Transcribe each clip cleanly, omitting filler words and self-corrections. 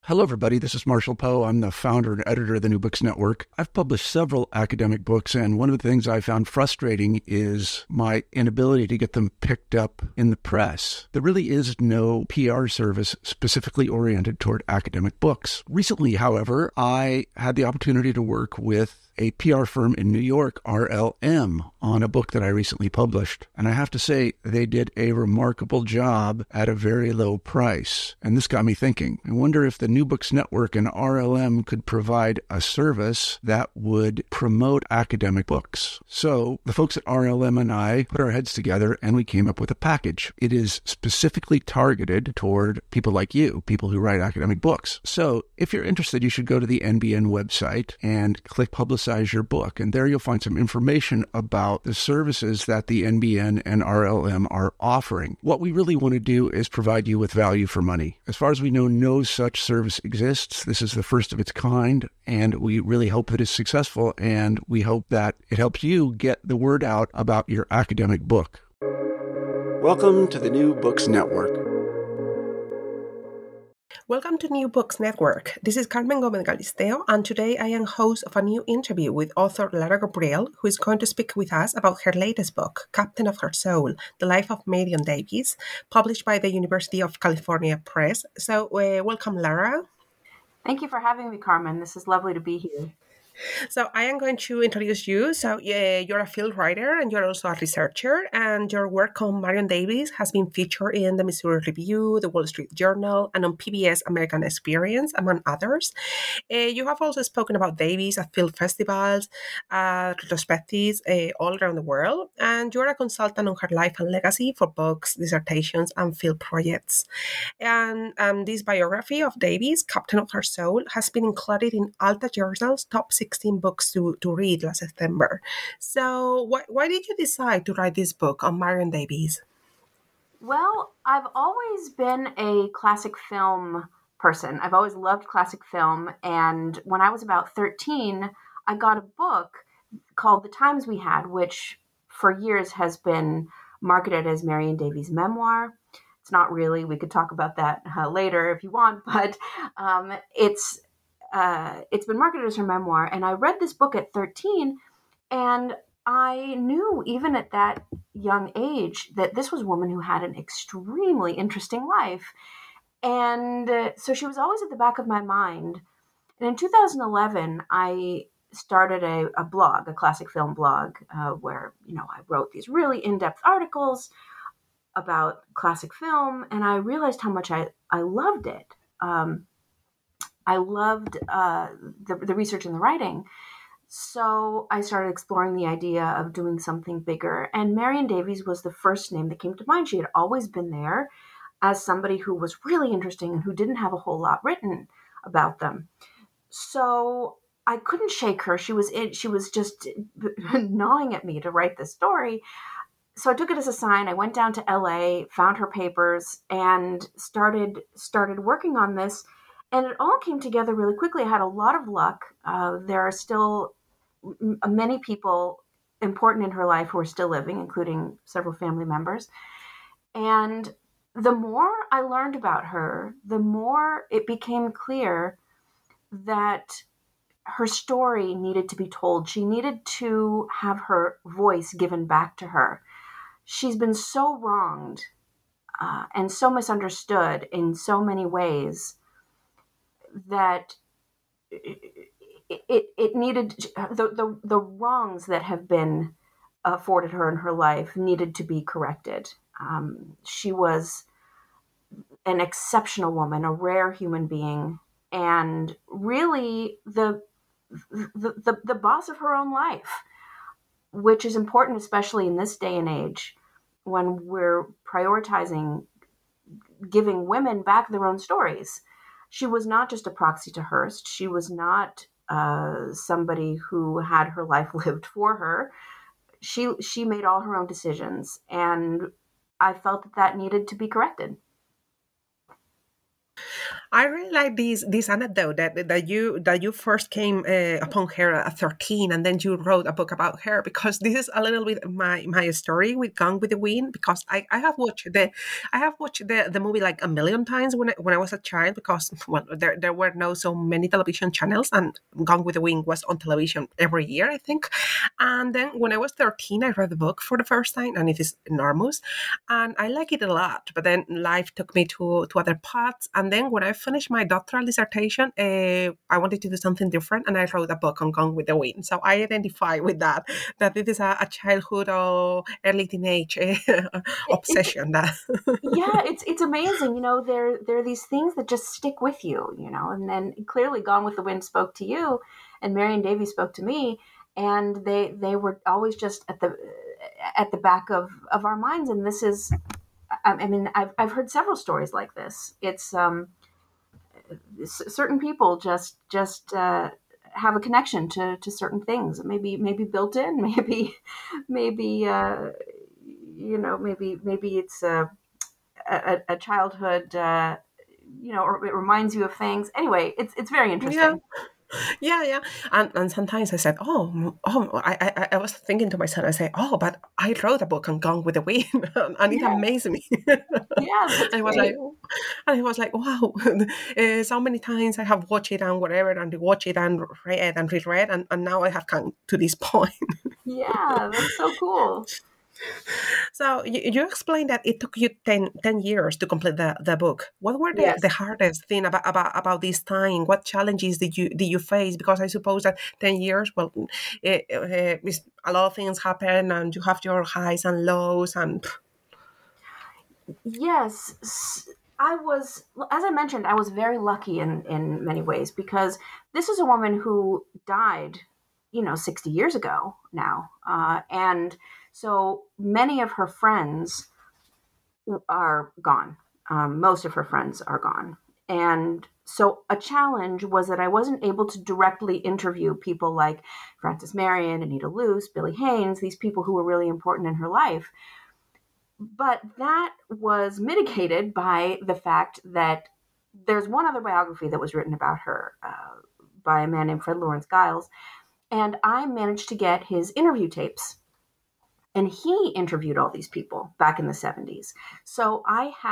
Hello, everybody. This is Marshall Poe. I'm the founder and editor of the New Books Network. I've published several academic books, and one of the things I found frustrating is my inability to get them picked up in the press. There really is no PR service specifically oriented toward academic books. Recently, however, I had the opportunity to work with a PR firm in New York, RLM, on a book that I recently published. And I have to say, they did a remarkable job at a very low price. And this got me thinking. I wonder if the New Books Network and RLM could provide a service that would promote academic books. So the folks at RLM and I put our heads together and we came up with a package. It is specifically targeted toward people like you, people who write academic books. So if you're interested, you should go to the NBN website and click Publicize Your Book. And there you'll find some information about the services that the NBN and RLM are offering. What we really want to do is provide you with value for money. As far as we know, no such service exists. This is the first of its kind, and we really hope that it's successful, and we hope that it helps you get the word out about your academic book. Welcome to the New Books Network. Welcome to New Books Network. This is Carmen Gomez Galisteo, and today I am host of a new interview with author Lara Gabriel, who is going to speak with us about her latest book, Captain of Her Soul, The Life of Marion Davies, published by the University of California Press. So welcome, Lara. Thank you for having me, Carmen. This is lovely to be here. So I am going to introduce you. So you're a field writer and you're also a researcher, and your work on Marion Davies has been featured in the Missouri Review, the Wall Street Journal, and on PBS American Experience, among others. You have also spoken about Davies at field festivals, retrospectives all around the world, and you're a consultant on her life and legacy for books, dissertations, and field projects. And this biography of Davies, Captain of Her Soul, has been included in Alta Journal's top 16 books to read last September. So why did you decide to write this book on Marion Davies? Well, I've always been a classic film person. I've always loved classic film. And when I was about 13, I got a book called The Times We Had, which for years has been marketed as Marion Davies' memoir. It's not really. We could talk about that later if you want, but it's been marketed as her memoir. And I read this book at 13, and I knew even at that young age that this was a woman who had an extremely interesting life. And so she was always at the back of my mind. And in 2011, I started a blog, a classic film blog, where, I wrote these really in-depth articles about classic film, and I realized how much I loved it. I loved the research and the writing. So I started exploring the idea of doing something bigger. And Marion Davies was the first name that came to mind. She had always been there as somebody who was really interesting and who didn't have a whole lot written about them. So I couldn't shake her. She was just gnawing at me to write this story. So I took it as a sign. I went down to LA, found her papers, and started working on this. And it all came together really quickly. I had a lot of luck. There are still many people important in her life who are still living, including several family members. And the more I learned about her, the more it became clear that her story needed to be told. She needed to have her voice given back to her. She's been so wronged and so misunderstood in so many ways that it needed the wrongs that have been afforded her in her life needed to be corrected. She was an exceptional woman, a rare human being, and really the boss of her own life, which is important, especially in this day and age when we're prioritizing giving women back their own stories. She was not just a proxy to Hearst. She was not somebody who had her life lived for her. She made all her own decisions, and I felt that needed to be corrected. I really like this anecdote that you first came upon her at 13, and then you wrote a book about her, because this is a little bit my story with Gone with the Wind, because I have watched the movie like a million times when I was a child, because well, there were no so many television channels, and Gone with the Wind was on television every year, I think. And then when I was 13, I read the book for the first time, and it is enormous, and I like it a lot. But then life took me to other paths, and then when I finished my doctoral dissertation, I wanted to do something different, and I wrote a book on Gone with the Wind. So I identify with that it is a childhood or early teenage obsession. That Yeah, it's amazing. There are these things that just stick with you. And then clearly Gone with the Wind spoke to you, and Marion Davies spoke to me, and they were always just at the back of our minds. And this is, I mean, I've heard several stories like this. It's certain people just have a connection to certain things, maybe built in, maybe maybe it's a childhood, or it reminds you of things. Anyway, it's very yeah. interesting. Yeah. And sometimes I said, I was thinking to myself, I say, oh, but I wrote a book on Gone with the Wind, and it Yeah, amazed me. yeah, that's And it was great. like, wow, so many times I have watched it and whatever, and watch it and read and reread, and now I have come to this point. Yeah, that's so cool. So you explained that it took you 10 years to complete the book. What were the Yes. hardest thing about this time? What challenges did you face? Because I suppose that 10 years, well, a lot of things happen, and you have your highs and lows, and Yes, I was, as I mentioned, I was very lucky in many ways, because this is a woman who died, 60 years ago now. And so many of her friends are gone. Most of her friends are gone. And so a challenge was that I wasn't able to directly interview people like Frances Marion, Anita Luce, Billy Haynes, these people who were really important in her life. But that was mitigated by the fact that there's one other biography that was written about her, by a man named Fred Lawrence Giles, and I managed to get his interview tapes. And he interviewed all these people back in the 70s. So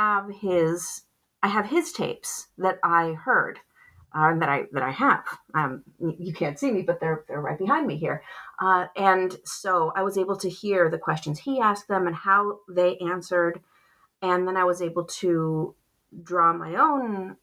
I have his tapes that I heard, that I have. You can't see me, but they're right behind me here. And so I was able to hear the questions he asked them and how they answered, and then I was able to draw my own,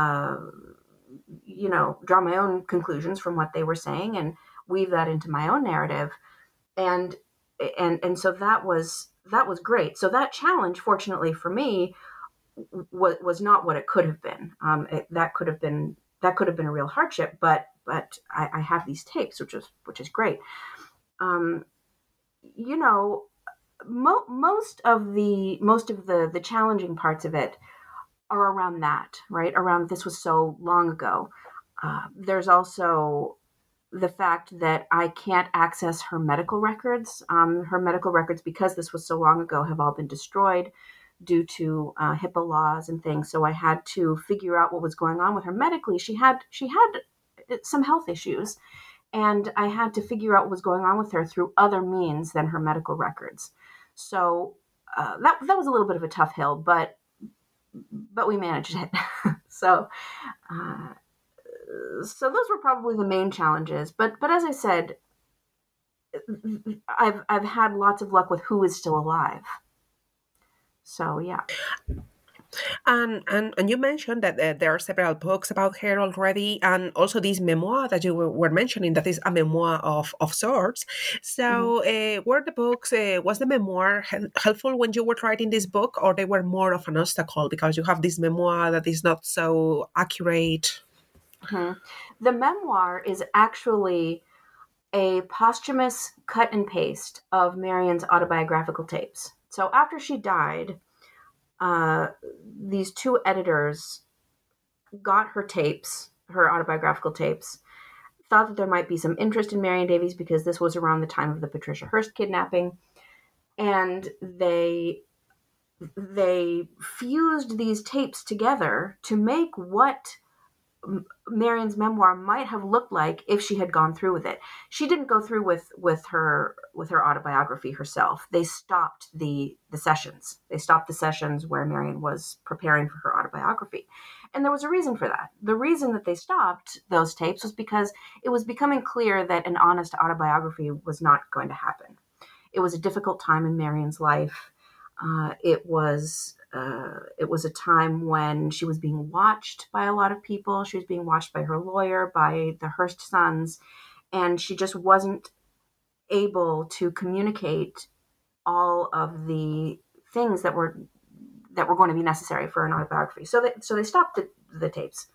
draw my own conclusions from what they were saying and weave that into my own narrative. And so that was great. So that challenge, fortunately for me, was not what it could have been. That could have been a real hardship, but I have these tapes, which is great. Um, you know, most of the challenging parts of it are around that, right? Around this was so long ago. There's also the fact that I can't access her medical records. Her medical records, because this was so long ago, have all been destroyed due to HIPAA laws and things. So I had to figure out what was going on with her medically. She had some health issues, and I had to figure out what was going on with her through other means than her medical records. So that was a little bit of a tough hill, but we managed it. So. So those were probably the main challenges, but as I said, I've had lots of luck with who is still alive. So yeah. And you mentioned that there are several books about her already, and also this memoir that you were mentioning, that is a memoir of sorts. So were the books, was the memoir helpful when you were writing this book, or they were more of an obstacle because you have this memoir that is not so accurate? Mm-hmm. The memoir is actually a posthumous cut and paste of Marion's autobiographical tapes. So after she died, these two editors got her tapes, her autobiographical tapes, thought that there might be some interest in Marion Davies because this was around the time of the Patricia Hearst kidnapping, and they they fused these tapes together to make what Marian's memoir might have looked like if she had gone through with it. She didn't go through with her autobiography herself. They stopped the sessions. They stopped the sessions where Marian was preparing for her autobiography. And there was a reason for that. The reason that they stopped those tapes was because it was becoming clear that an honest autobiography was not going to happen. It was a difficult time in Marian's life. It was a time when she was being watched by a lot of people. She was being watched by her lawyer, by the Hearst sons, and she just wasn't able to communicate all of the things that were going to be necessary for an autobiography. So they stopped the tapes.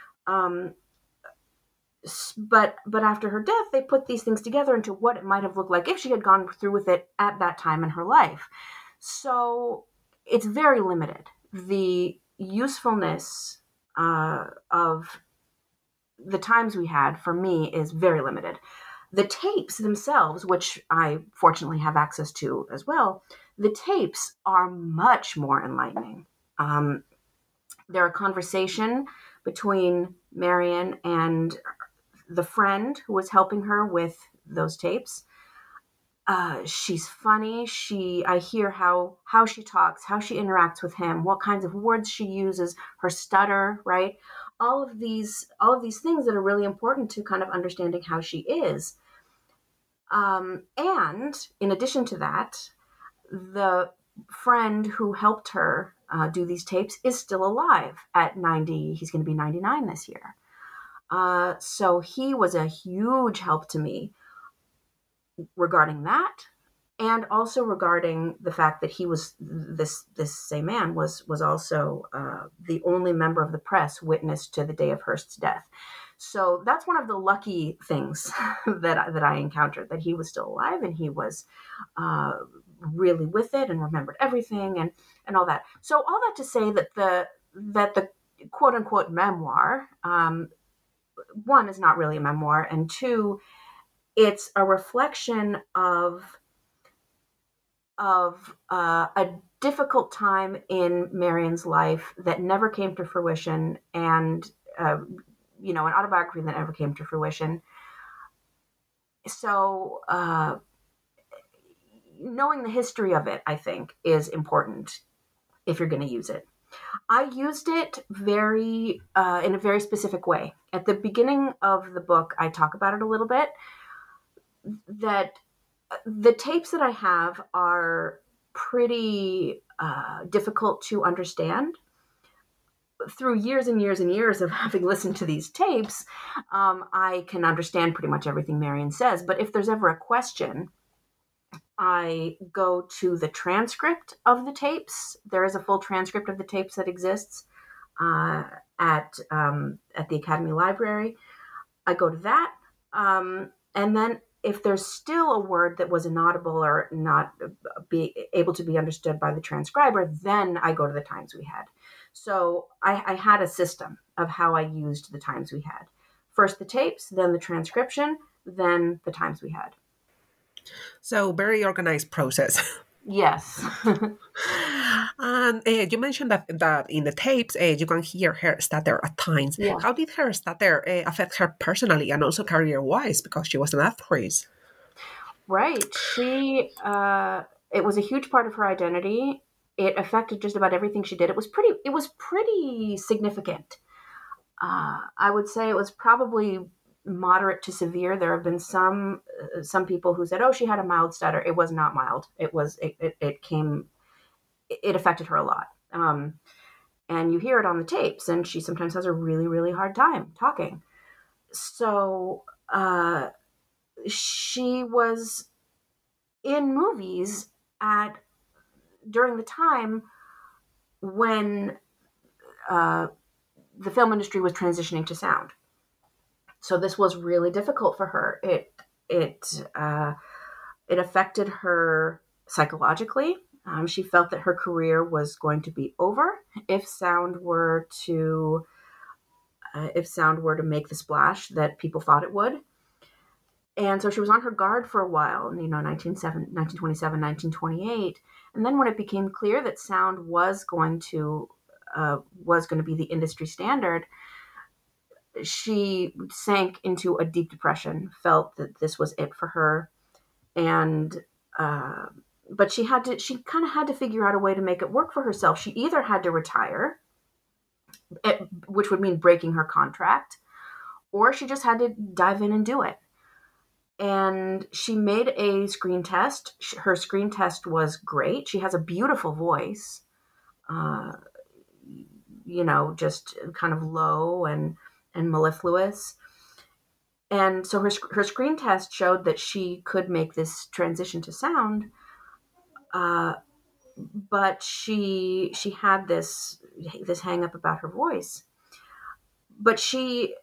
But after her death, they put these things together into what it might have looked like if she had gone through with it at that time in her life. So it's very limited. The usefulness of the times we had, for me, is very limited. The tapes themselves, which I fortunately have access to as well, the tapes are much more enlightening. They're a conversation between Marian and the friend who was helping her with those tapes. She's funny. I hear how she talks, how she interacts with him, what kinds of words she uses, her stutter, right? All of these things that are really important to kind of understanding how she is. And in addition to that, the friend who helped her do these tapes is still alive at 90. He's going to be 99 this year. So he was a huge help to me regarding that, and also regarding the fact that he was this same man was also the only member of the press witness to the day of Hearst's death. So that's one of the lucky things that I encountered, that he was still alive and he was really with it and remembered everything and all that. So all that to say that the quote unquote memoir, one, is not really a memoir, and two, it's a reflection of a difficult time in Marian's life that never came to fruition, and an autobiography that never came to fruition. So knowing the history of it, I think, is important if you're going to use it. I used it in a very specific way. At the beginning of the book, I talk about it a little bit, that the tapes that I have are pretty difficult to understand. Through years and years and years of having listened to these tapes, I can understand pretty much everything Marian says. But if there's ever a question, I go to the transcript of the tapes. There is a full transcript of the tapes that exists at the Academy Library. I go to that, and then if there's still a word that was inaudible or not be able to be understood by the transcriber, then I go to the times we had. So I had a system of how I used the times we had. First the tapes, then the transcription, then the times we had. So very organized process. Yes. And you mentioned that in the tapes, you can hear her stutter at times. Yeah. How did her stutter affect her personally and also career-wise, because she was an actress? Right. She, it was a huge part of her identity. It affected just about everything she did. It was pretty significant. I would say it was probably moderate to severe. There have been some people who said, "Oh, she had a mild stutter." It was not mild. It affected her a lot. And you hear it on the tapes, and she sometimes has a really, really hard time talking. So she was in movies during the time when the film industry was transitioning to sound. So this was really difficult for her. It affected her psychologically. She felt that her career was going to be over if sound were to make the splash that people thought it would. And so she was on her guard for a while, 1927, 1928. And then when it became clear that sound was going to be the industry standard, she sank into a deep depression, felt that this was it for her. And, but she kind of had to figure out a way to make it work for herself. She either had to retire, which would mean breaking her contract, or she just had to dive in and do it. And she made a screen test. Her screen test was great. She has a beautiful voice, just kind of low and mellifluous. And so her screen test showed that she could make this transition to sound, but she had this hang up about her voice. But she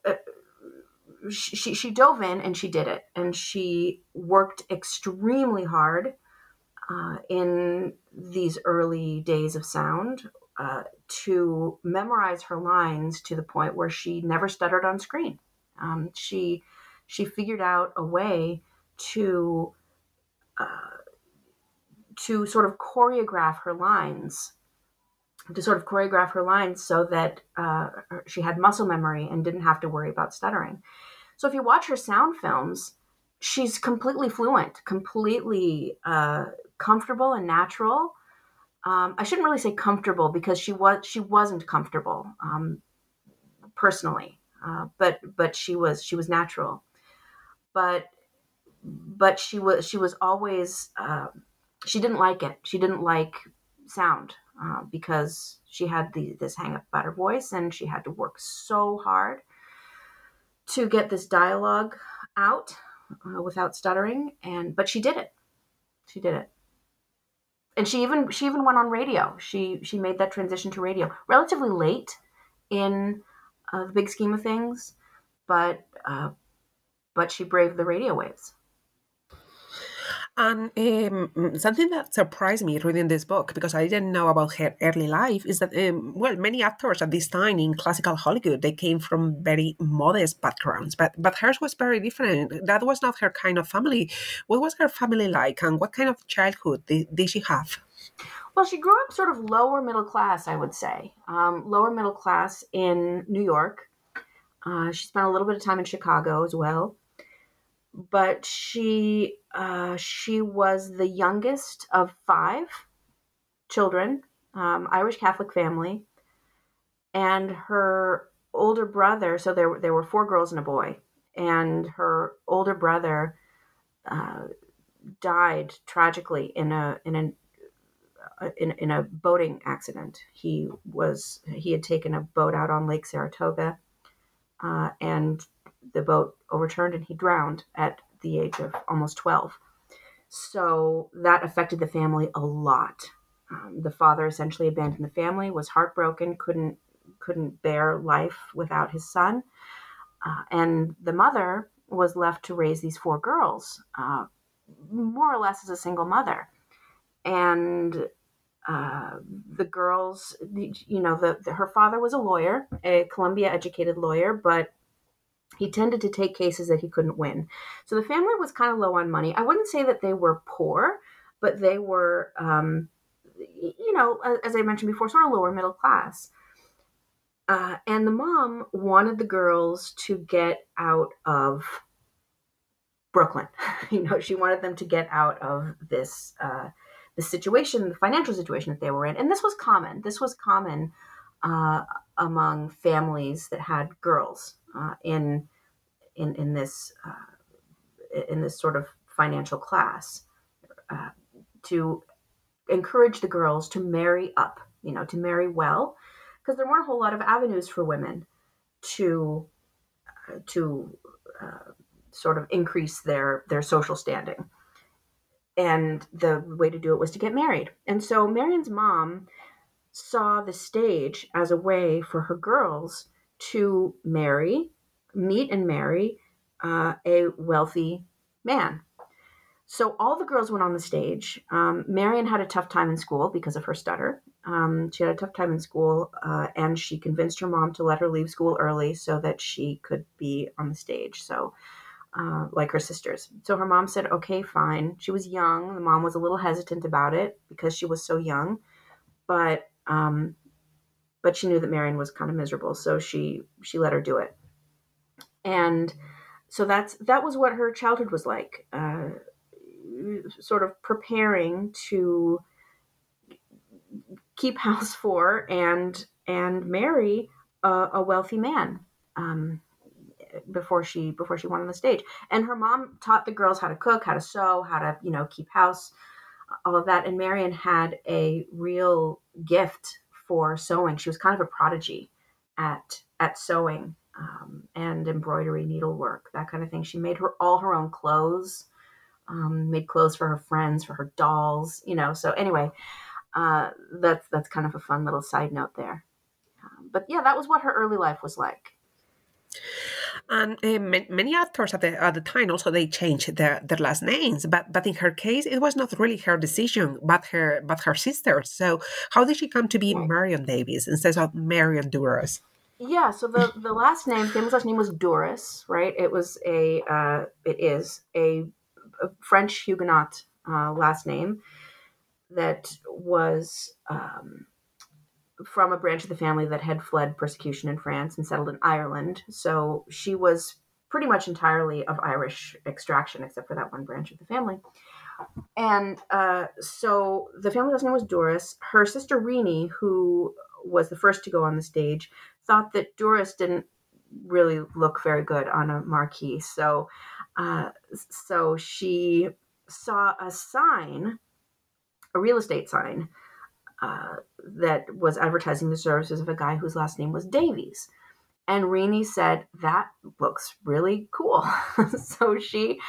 dove in and she did it, and she worked extremely hard in these early days of sound to memorize her lines to the point where she never stuttered on screen. She figured out a way to sort of choreograph her lines so that she had muscle memory and didn't have to worry about stuttering. So if you watch her sound films, she's completely fluent, completely comfortable and natural. I shouldn't really say comfortable, because she wasn't comfortable personally, but she was natural. But she was always she didn't like it. She didn't like sound because she had this hang up about her voice, and she had to work so hard to get this dialogue out without stuttering. But she did it. She did it. And she even went on radio. She made that transition to radio relatively late in the big scheme of things, but she braved the radio waves. And something that surprised me reading this book, because I didn't know about her early life, is that, many actors at this time in classical Hollywood, they came from very modest backgrounds, but hers was very different. That was not her kind of family. What was her family like, and what kind of childhood did she have? Well, she grew up sort of lower middle class, I would say. Lower middle class in New York. She spent a little bit of time in Chicago as well. But she was the youngest of 5 children, Irish Catholic family, and her older brother. So there were 4 girls and a boy, and her older brother died tragically in a boating accident. He had taken a boat out on Lake Saratoga, and the boat overturned and he drowned at the age of almost 12. So that affected the family a lot. The father essentially abandoned the family, was heartbroken, couldn't bear life without his son. And the mother was left to raise these 4 girls, more or less as a single mother. And the girls, her father was a lawyer, a Columbia educated lawyer, but he tended to take cases that he couldn't win. So the family was kind of low on money. I wouldn't say that they were poor, but they were, as I mentioned before, sort of lower middle class. And the mom wanted the girls to get out of Brooklyn. She wanted them to get out of this the situation, the financial situation that they were in. And this was common. This was common among families that had girls in this sort of financial class, to encourage the girls to marry up, to marry well, because there weren't a whole lot of avenues for women to sort of increase their social standing. And the way to do it was to get married. And so Marion's mom saw the stage as a way for her girls to meet and marry a wealthy man. So all the girls went on the stage. Marion had a tough time in school because of her stutter. She had a tough time in school, and she convinced her mom to let her leave school early so that she could be on the stage. So like her sisters. So her mom said, okay, fine. She was young. The mom was a little hesitant about it because she was so young, but she knew that Marion was kind of miserable, so she let her do it. And so that was what her childhood was like, sort of preparing to keep house for and marry a wealthy man. Before she went on the stage. And her mom taught the girls how to cook, how to sew, how to, keep house, all of that. And Marion had a real gift for sewing. She was kind of a prodigy at sewing, and embroidery, needlework, that kind of thing. She made all her own clothes, made clothes for her friends, for her dolls, So anyway, that's kind of a fun little side note there. But yeah, that was what her early life was like. And many actors at the time also they changed their last names, but in her case it was not really her decision, but her sister. So how did she come to be Marion Davies instead of Marion Duras? Yeah, so the last name, famous last name was Duras, right? It is a French Huguenot last name that was from a branch of the family that had fled persecution in France and settled in Ireland. So she was pretty much entirely of Irish extraction, except for that one branch of the family. And so the family last name was Duras. Her sister Renee, who was the first to go on the stage, thought that Duras didn't really look very good on a marquee. So she saw a sign, a real estate sign, that was advertising the services of a guy whose last name was Davies. And Renee said, that looks really cool. So she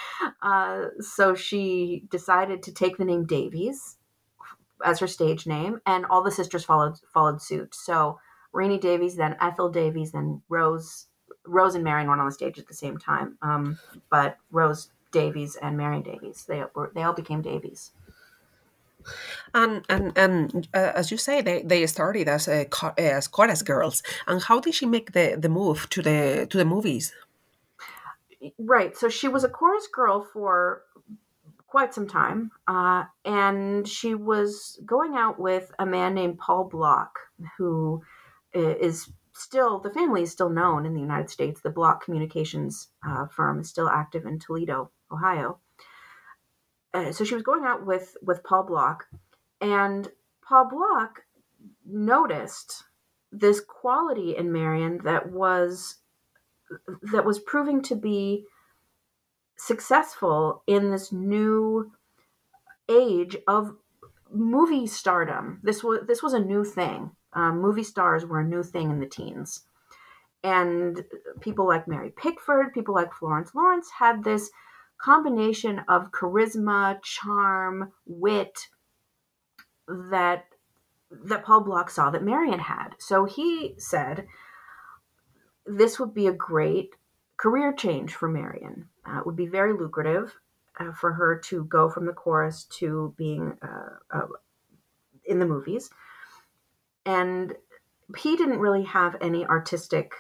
decided to take the name Davies as her stage name, and all the sisters followed suit. So Renee Davies, then Ethel Davies, then Rose and Marion went on the stage at the same time. But Rose Davies and Marion Davies, they all became Davies. And as you say, they started as chorus girls. And how did she make the move to the movies? Right. So she was a chorus girl for quite some time, and she was going out with a man named Paul Block, who is still, the family is still known in the United States. The Block Communications firm is still active in Toledo, Ohio. So she was going out with Paul Block, and Paul Block noticed this quality in Marion that was proving to be successful in this new age of movie stardom. This was a new thing. Movie stars were a new thing in the teens. And people like Mary Pickford, people like Florence Lawrence had this combination of charisma, charm, wit that Paul Block saw that Marion had. So he said this would be a great career change for Marion. It would be very lucrative for her to go from the chorus to being in the movies. And he didn't really have any artistic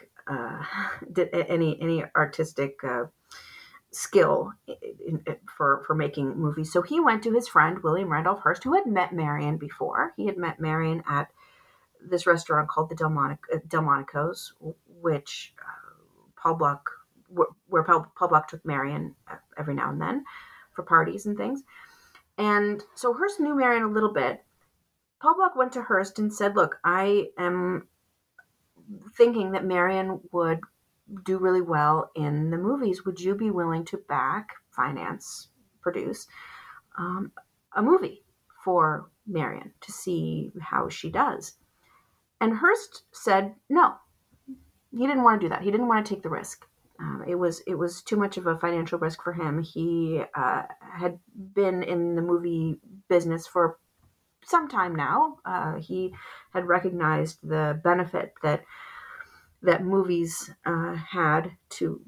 skill for making movies. So he went to his friend William Randolph Hearst, who had met Marion before. He had met Marion at this restaurant called the Delmonico's, which Paul Block took Marion every now and then for parties and things. And so Hearst knew Marion a little bit. Paul Block went to Hearst and said, look, I am thinking that Marion would do really well in the movies. Would you be willing to finance, produce a movie for Marion to see how she does? And Hearst said no. He didn't want to do that. He didn't want to take the risk. It was too much of a financial risk for him. He had been in the movie business for some time now. He had recognized the benefit that movies had to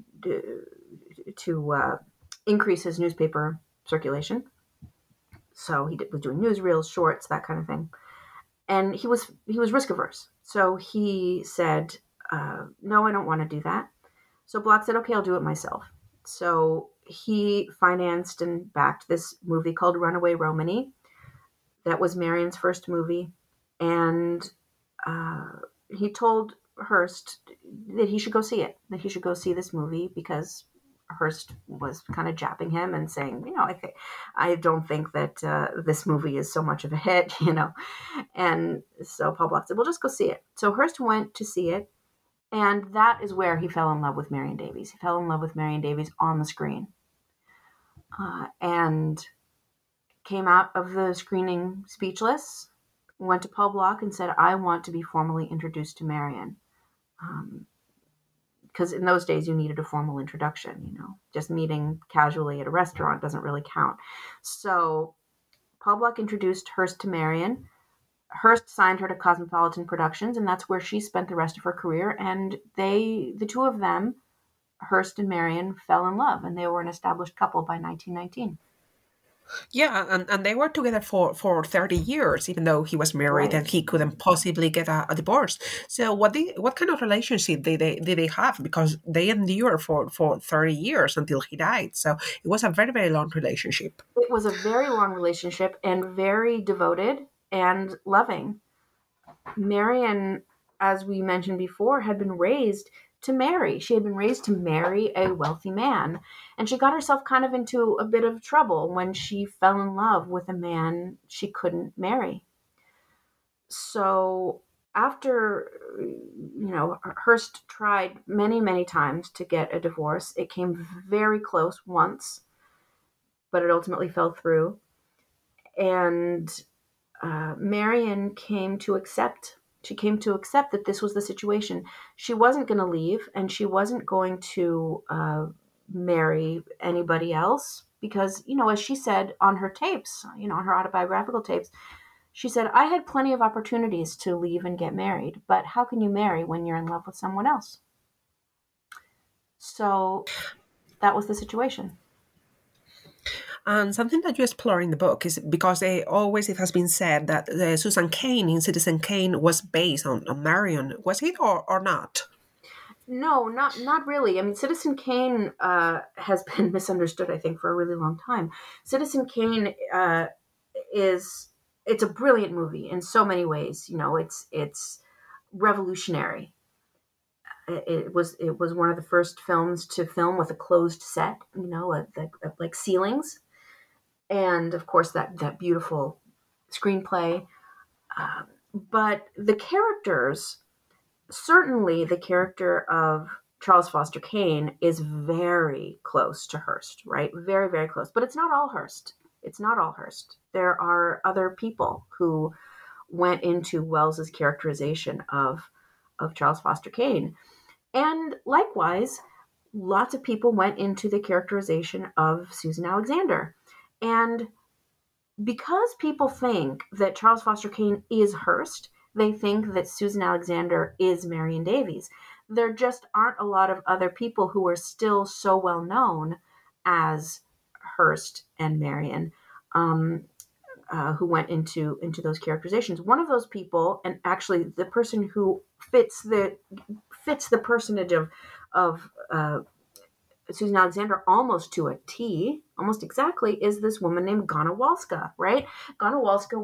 increase his newspaper circulation. So he was doing newsreels, shorts, that kind of thing. And he was risk averse. So he said, no, I don't want to do that. So Block said, okay, I'll do it myself. So he financed and backed this movie called Runaway Romany. That was Marion's first movie. And he told Hearst that he should go see it, that he should go see this movie, because Hearst was kind of jabbing him and saying, I don't think that this movie is so much of a hit, And so Paul Block said, well, just go see it. So Hearst went to see it. And that is where he fell in love with Marion Davies. He fell in love with Marion Davies on the screen. And came out of the screening speechless, went to Paul Block and said, I want to be formally introduced to Marion. Because in those days you needed a formal introduction, just meeting casually at a restaurant doesn't really count. So Paul Block introduced Hearst to Marion. Hearst signed her to Cosmopolitan Productions, and that's where she spent the rest of her career. And the two of them, Hearst and Marion, fell in love, and they were an established couple by 1919. Yeah, and they were together for 30 years, even though he was married, Right. and he couldn't possibly get a divorce. So what kind of relationship did they have? Because they endured for 30 years until he died. So it was a very, very long relationship. It was a very long relationship and very devoted and loving. Marion, as we mentioned before, had been raised to marry. She had been raised to marry a wealthy man. And she got herself kind of into a bit of trouble when she fell in love with a man she couldn't marry. So after, Hearst tried many, many times to get a divorce. It came very close once, but it ultimately fell through. And Marion came to accept that this was the situation. She wasn't going to leave, and she wasn't going to marry anybody else because, as she said on her tapes, on her autobiographical tapes, she said, I had plenty of opportunities to leave and get married, but how can you marry when you're in love with someone else? So that was the situation. And something that you explore in the book is because it has been said that Susan Cain in Citizen Kane was based on Marion. Was it or not? No, not really. I mean, Citizen Kane has been misunderstood, I think, for a really long time. Citizen Kane it's a brilliant movie in so many ways. It's revolutionary. It was one of the first films to film with a closed set, like ceilings, and of course that beautiful screenplay. But the characters, certainly the character of Charles Foster Kane is very close to Hearst, right? Very, very close. But it's not all Hearst. There are other people who went into Wells's characterization of Charles Foster Kane. And likewise, lots of people went into the characterization of Susan Alexander. And because people think that Charles Foster Kane is Hearst, they think that Susan Alexander is Marion Davies. There just aren't a lot of other people who are still so well known as Hearst and Marion, who went into those characterizations. One of those people, and actually the person who fits the personage of Susan Alexander almost to a T, almost exactly, is this woman named Ghana Walska, right? Ghana Walska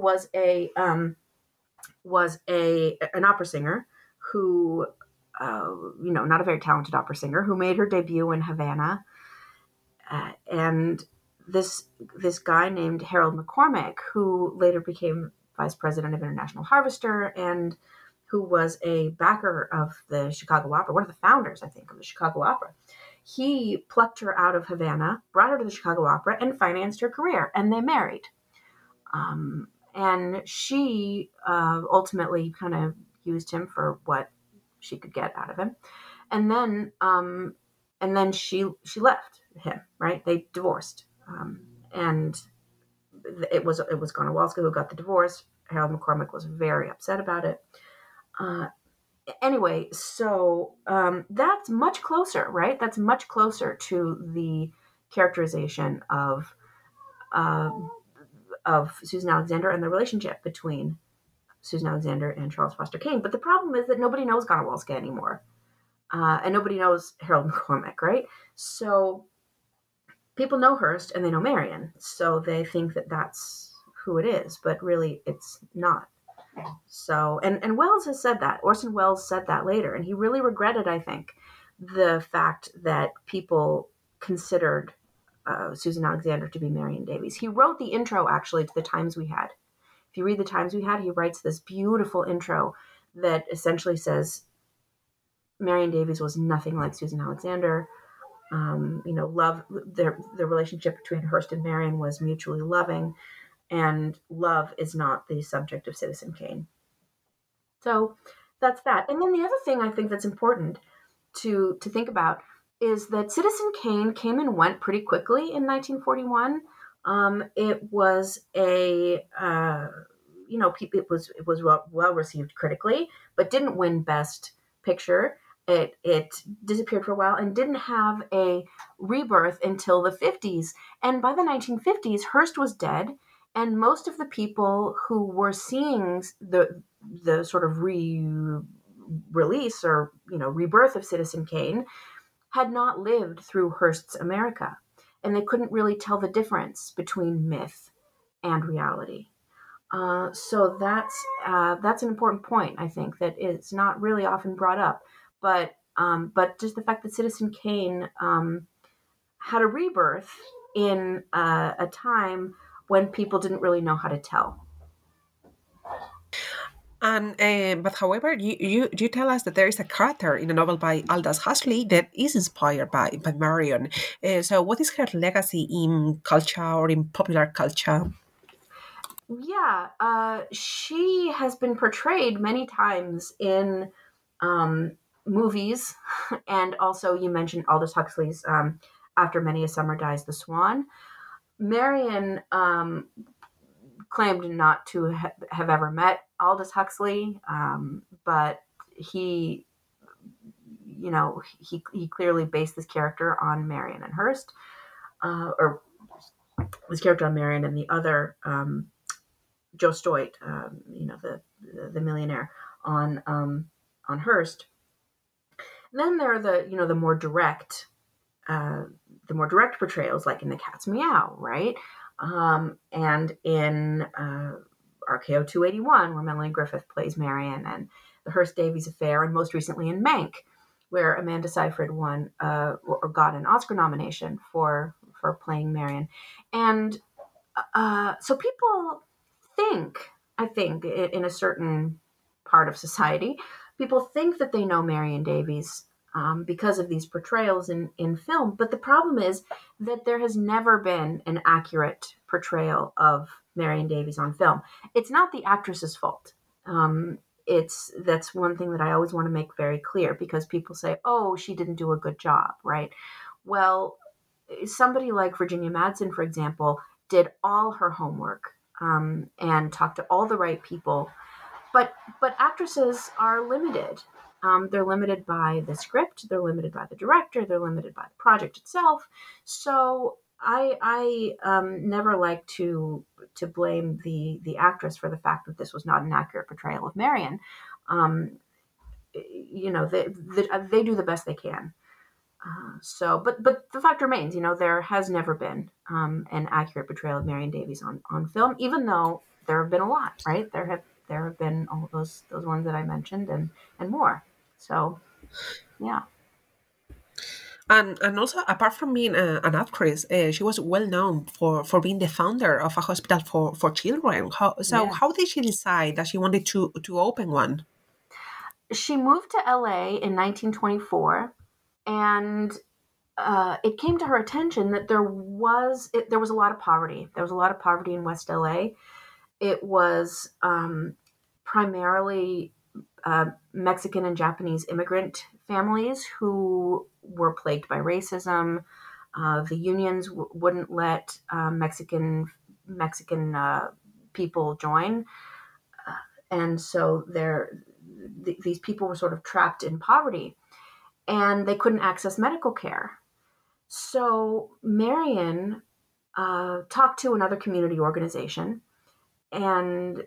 was an opera singer who, not a very talented opera singer, who made her debut in Havana. And this guy named Harold McCormick, who later became vice president of International Harvester and who was a backer of the Chicago Opera, one of the founders, I think, of the Chicago Opera. He plucked her out of Havana, brought her to the Chicago Opera, and financed her career, and they married. And she ultimately kind of used him for what she could get out of him, and then she left him. Right? They divorced, and it was Ghana Walska who got the divorce. Harold McCormick was very upset about it. Anyway, so that's much closer, right? That's much closer to the characterization of Susan Alexander and the relationship between Susan Alexander and Charles Foster Kane. But the problem is that nobody knows Ghana Walska anymore, and nobody knows Harold McCormick, right? So people know Hearst and they know Marion, so they think that that's who it is, but really it's not. So, and Wells has said that. Orson Welles said that later, and he really regretted, I think, the fact that people considered Susan Alexander to be Marion Davies. He wrote the intro, actually, to The Times We Had. If you read The Times We Had, he writes this beautiful intro that essentially says Marion Davies was nothing like Susan Alexander. Love, the relationship between Hearst and Marion was mutually loving, and love is not the subject of Citizen Kane. So that's that. And then the other thing I think that's important to think about is that Citizen Kane came and went pretty quickly in 1941. It was it was well received critically, but didn't win Best Picture. It disappeared for a while and didn't have a rebirth until the 50s. And by the 1950s, Hearst was dead, and most of the people who were seeing the sort of release or rebirth of Citizen Kane had not lived through Hearst's America, and they couldn't really tell the difference between myth and reality. So that's an important point, I think, that it's not really often brought up. But just the fact that Citizen Kane had a rebirth in a time when people didn't really know how to tell. And but however, you tell us that there is a character in a novel by Aldous Huxley that is inspired by Marion. So what is her legacy in culture or in popular culture? Yeah, she has been portrayed many times in movies, and also you mentioned Aldous Huxley's After Many a Summer Dies the Swan. Marion claimed not to have ever met Aldous Huxley, but he clearly based this character on Marion and Hearst, or this character on Marion and the other Joe Stoit, the millionaire, on Hearst. And then there are the more direct portrayals, like in The Cat's Meow, right? And in RKO 281, where Melanie Griffith plays Marion, and The Hearst Davies Affair, and most recently in Mank, where Amanda Seyfried won or got an Oscar nomination for playing Marion. And so people I think in a certain part of society, people think that they know Marion Davies because of these portrayals in film. But the problem is that there has never been an accurate portrayal of Marion Davies on film. It's not the actress's fault. That's one thing that I always want to make very clear, because people say, oh, she didn't do a good job, right? Well, somebody like Virginia Madsen, for example, did all her homework and talked to all the right people. But actresses are limited. They're limited by the script. They're limited by the director. They're limited by the project itself. So I never like to blame the actress for the fact that this was not an accurate portrayal of Marion. They do the best they can. But the fact remains, there has never been an accurate portrayal of Marion Davies on film, even though there have been a lot, right? There have been all those ones that I mentioned and more. So, yeah. And also, apart from being an actress, she was well known for being the founder of a hospital for children. How did she decide that she wanted to open one? She moved to LA in 1924, and it came to her attention that there was a lot of poverty. There was a lot of poverty in West LA. It was primarily Mexican and Japanese immigrant families who were plagued by racism. The unions wouldn't let Mexican people join, and so these people were sort of trapped in poverty, and they couldn't access medical care. So Marion talked to another community organization, and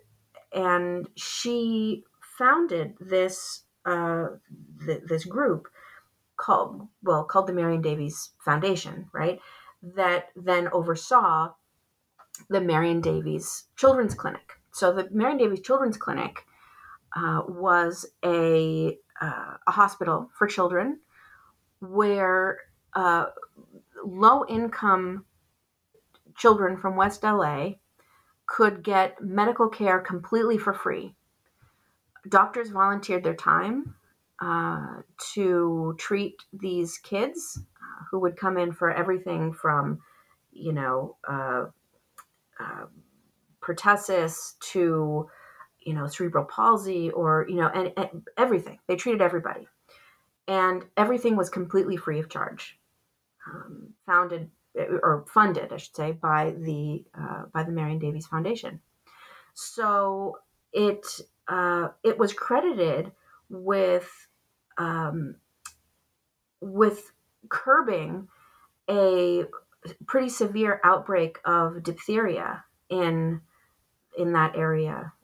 she founded this this group called the Marion Davies Foundation, right? that then oversaw the Marion Davies Children's Clinic. So the Marion Davies Children's Clinic was a hospital for children where low-income children from West LA could get medical care completely for free. Doctors volunteered their time to treat these kids who would come in for everything from, pertussis to, cerebral palsy or, and everything. They treated everybody. And everything was completely free of charge. Funded, I should say, by the Marion Davies Foundation. So it was credited with curbing a pretty severe outbreak of diphtheria in that area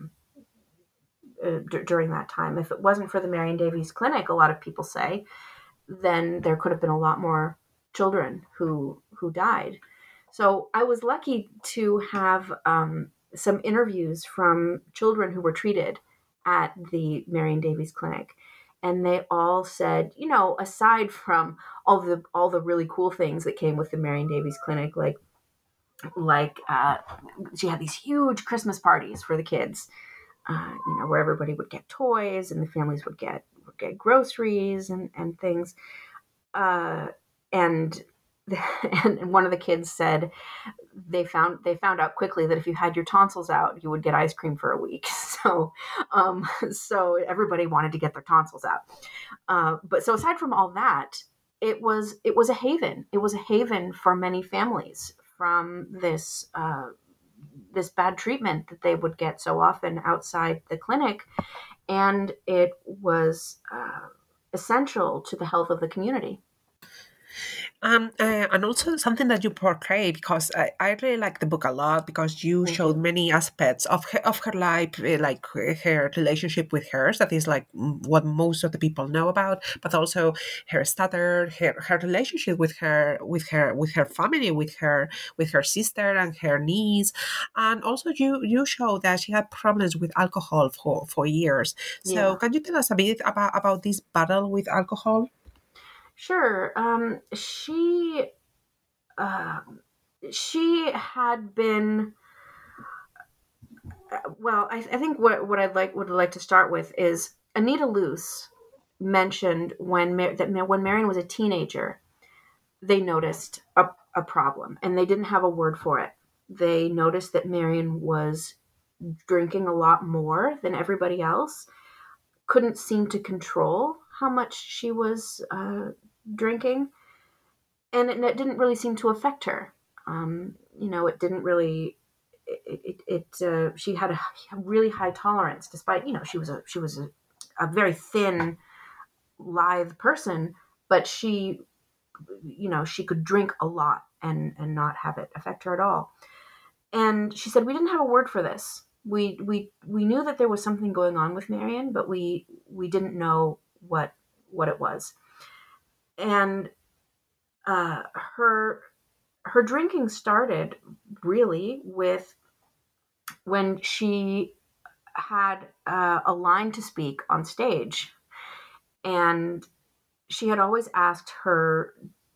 during that time. If it wasn't for the Marion Davies Clinic, a lot of people say, then there could have been a lot more children who died. So I was lucky to have some interviews from children who were treated at the Marion Davies Clinic. And they all said, aside from all the really cool things that came with the Marion Davies Clinic, like she had these huge Christmas parties for the kids, where everybody would get toys and the families would get groceries and things. And one of the kids said they found out quickly that if you had your tonsils out, you would get ice cream for a week. So everybody wanted to get their tonsils out. But so aside from all that, it was a haven. It was a haven for many families from this bad treatment that they would get so often outside the clinic, and it was essential to the health of the community. And also something that you portray, because I really like the book a lot, because you showed many aspects of her life, like her relationship with hers, that is like what most of the people know about, but also her stutter, her relationship with her family, with her sister and her niece, and also you show that she had problems with alcohol for years. So can you tell us a bit about this battle with alcohol? Sure. She had been. Well, I think what would like to start with is Anita Luce mentioned when Marion was a teenager, they noticed a problem, and they didn't have a word for it. They noticed that Marion was drinking a lot more than everybody else, couldn't seem to control how much she was drinking, and it didn't really seem to affect her. It didn't really. She had a really high tolerance, despite she was a very thin, lithe person, but she could drink a lot and not have it affect her at all. And she said, we didn't have a word for this. We knew that there was something going on with Marion, but we didn't know what it was. And her drinking started really with when she had a line to speak on stage, and she had always asked her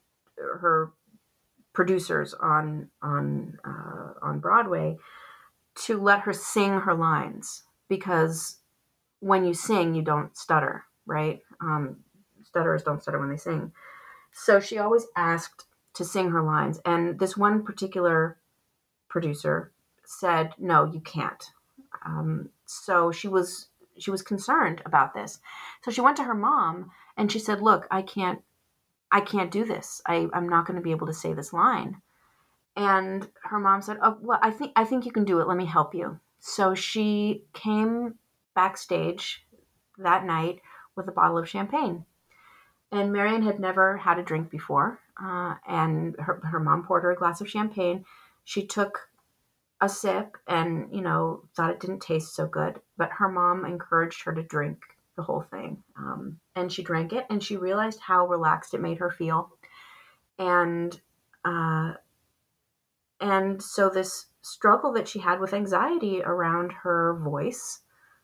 producers on Broadway to let her sing her lines, because when you sing, you don't stutter, right? Stutterers don't stutter when they sing. So she always asked to sing her lines. And this one particular producer said, no, you can't. So she was concerned about this. So she went to her mom and she said, look, I can't do this. I'm not going to be able to say this line. And her mom said, oh, well, I think you can do it. Let me help you. So she came backstage that night with a bottle of champagne. And Marion had never had a drink before. And her mom poured her a glass of champagne. She took a sip and, thought it didn't taste so good. But her mom encouraged her to drink the whole thing. And she drank it, and she realized how relaxed it made her feel. And And so this struggle that she had with anxiety around her voice,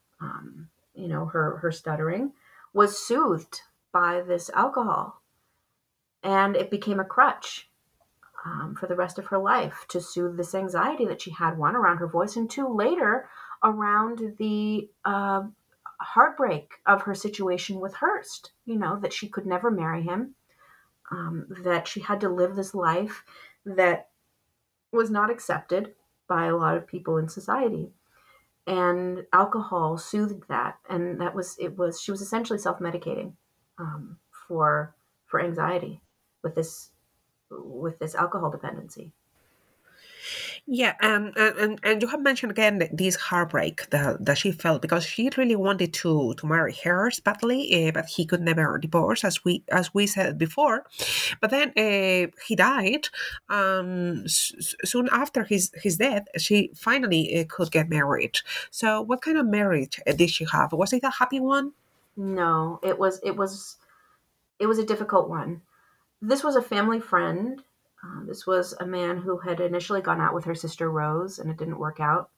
her stuttering, was soothed by this alcohol. And it became a crutch for the rest of her life to soothe this anxiety that she had, one, around her voice, and two, later, around the heartbreak of her situation with Hearst, that she could never marry him, that she had to live this life that was not accepted by a lot of people in society. And alcohol soothed that. And she was essentially self-medicating for anxiety with this alcohol dependency. Yeah, and you have mentioned again this heartbreak that she felt because she really wanted to marry Hearst badly, but he could never divorce, as we said before. But then he died. Soon after his death, she finally could get married. So, what kind of marriage did she have? Was it a happy one? No, it was a difficult one. This was a family friend. This was a man who had initially gone out with her sister Rose, and it didn't work out.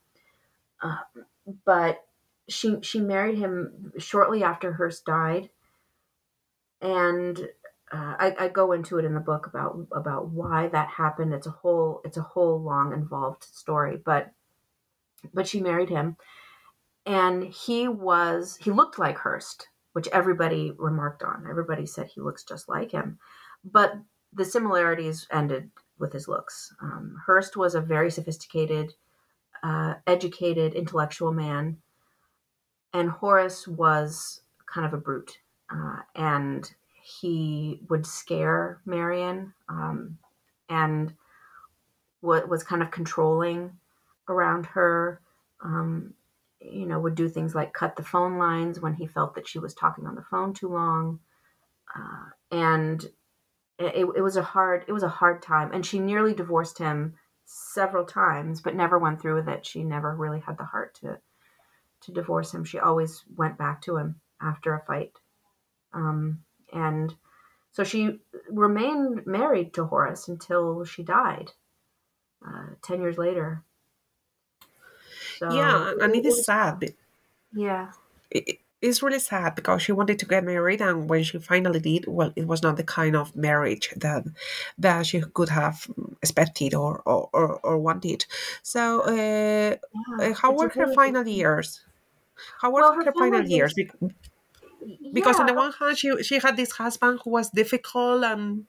But she married him shortly after Hearst died, and I go into it in the book about why that happened. It's a whole long involved story, but she married him, and he looked like Hearst, which everybody remarked on. Everybody said he looks just like him, but the similarities ended with his looks. Hearst was a very sophisticated, educated, intellectual man, and Horace was kind of a brute. And he would scare Marion, and was kind of controlling around her. Would do things like cut the phone lines when he felt that she was talking on the phone too long, and it was a hard time, and she nearly divorced him several times, but never went through with it. She never really had the heart to divorce him. She always went back to him after a fight, and so she remained married to Horace until she died 10 years later. So Yeah, and it is sad. Yeah. It's really sad because she wanted to get married, and when she finally did, well, it was not the kind of marriage that she could have expected or wanted. So, how were her final years? How were her final years? Because on the one hand, she had this husband who was difficult, and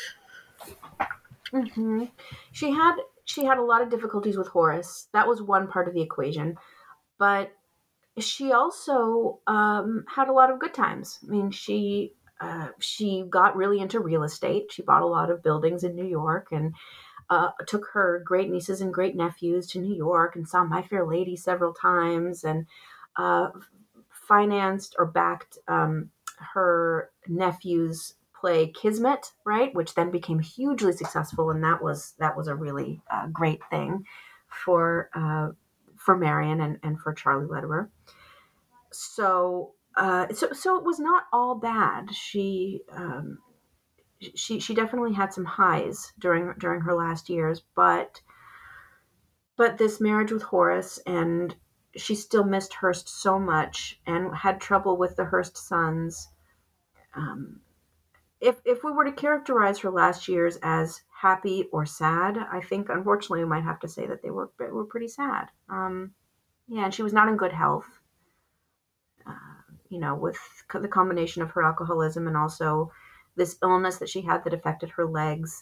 she had a lot of difficulties with Horace. That was one part of the equation, but she also had a lot of good times. I mean, she got really into real estate. She bought a lot of buildings in New York, and took her great nieces and great nephews to New York and saw My Fair Lady several times, and financed or backed her nephew's play Kismet, right, which then became hugely successful, and that was a really great thing for Marion and for Charlie Lederer. So it was not all bad. She definitely had some highs during her last years, but this marriage with Horace, and she still missed Hearst so much and had trouble with the Hearst sons. If we were to characterize her last years as happy or sad, I think unfortunately we might have to say that they were pretty sad. And she was not in good health. With the combination of her alcoholism and also this illness that she had that affected her legs.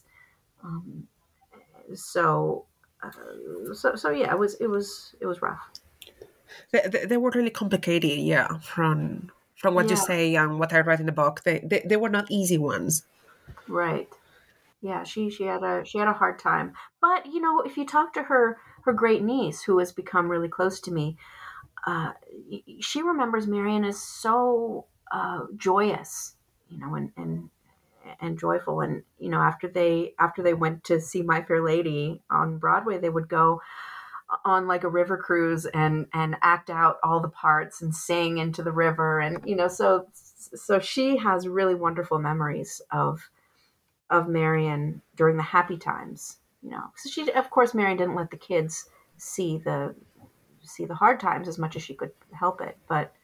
So yeah, it was rough. They were really complicated, yeah. From what you say and what I read in the book, they were not easy ones. Right. Yeah, she had a hard time. But if you talk to her great niece, who has become really close to me, she remembers Marion as so joyous, and joyful. And after they went to see My Fair Lady on Broadway, they would go on like a river cruise and act out all the parts and sing into the river, and so she has really wonderful memories of of Marion during the happy times. So she, of course, Marion didn't let the kids see the hard times as much as she could help it, but.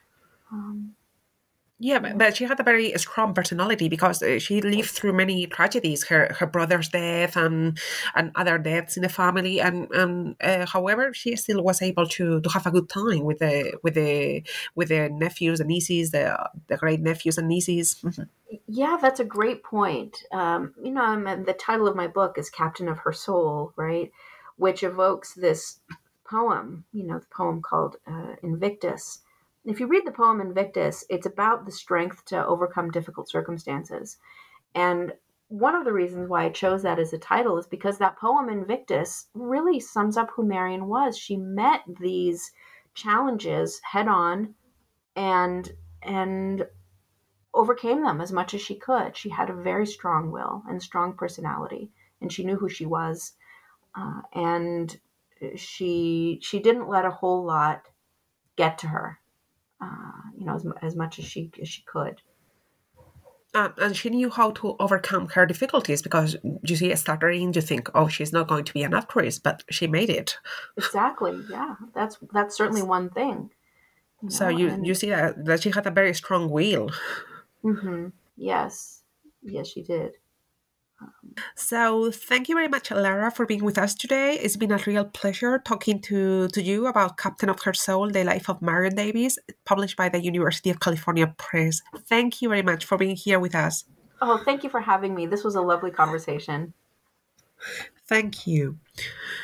Yeah, but she had a very strong personality because she lived through many tragedies, her brother's death and other deaths in the family, and however, she still was able to have a good time with the nephews and nieces, the great nephews and nieces. Yeah, that's a great point. The title of my book is Captain of Her Soul, right? Which evokes this poem, the poem called Invictus. If you read the poem Invictus, it's about the strength to overcome difficult circumstances. And one of the reasons why I chose that as a title is because that poem Invictus really sums up who Marion was. She met these challenges head on and overcame them as much as she could. She had a very strong will and strong personality, and she knew who she was. And she didn't let a whole lot get to her. As much as she could. And she knew how to overcome her difficulties because you see, stuttering, you think, oh, she's not going to be an actress, but she made it. Exactly. Yeah, that's certainly one thing. So you see that she had a very strong will. Mm-hmm. Yes, she did. So thank you very much, Lara, for being with us today. It's been a real pleasure talking to you about Captain of Her Soul, The Life of Marion Davies, published by the University of California Press. Thank you very much for being here with us. Oh, thank you for having me. This was a lovely conversation. Thank you.